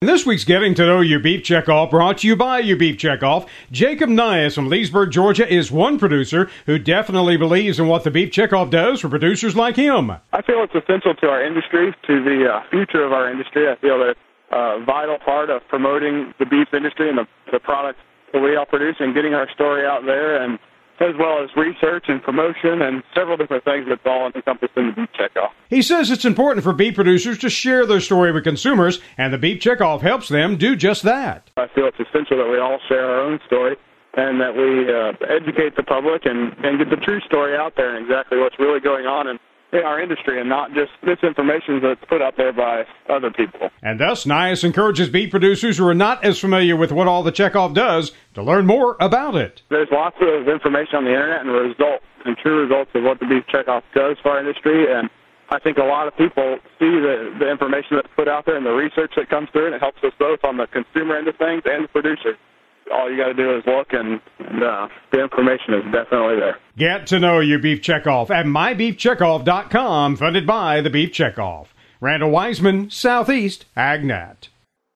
And this week's Getting to Know You Beef Checkoff brought to you by You Beef Checkoff. Jacob Nias from Leesburg, Georgia is one producer who definitely believes in what the Beef Checkoff does for producers like him. I feel it's essential to our industry, to the future of our industry. I feel that it's a vital part of promoting the beef industry and the products that we all produce and getting our story out there, and as well as research and promotion and several different things that's all encompassed in the Beef Checkoff. He says it's important for beef producers to share their story with consumers, and the Beef Checkoff helps them do just that. I feel it's essential that we all share our own story and that we educate the public and get the true story out there and exactly what's really going on in our industry, and not just misinformation that's put out there by other people. And thus, Nias encourages beef producers who are not as familiar with what all the Checkoff does to learn more about it. There's lots of information on the internet and results and true results of what the Beef Checkoff does for our industry, and I think a lot of people see the information that's put out there and the research that comes through, and it helps us both on the consumer end of things and the producer. All you got to do is look, and the information is definitely there. Get to know your Beef Checkoff at mybeefcheckoff.com, funded by the Beef Checkoff. Randall Wiseman, Southeast AgNet.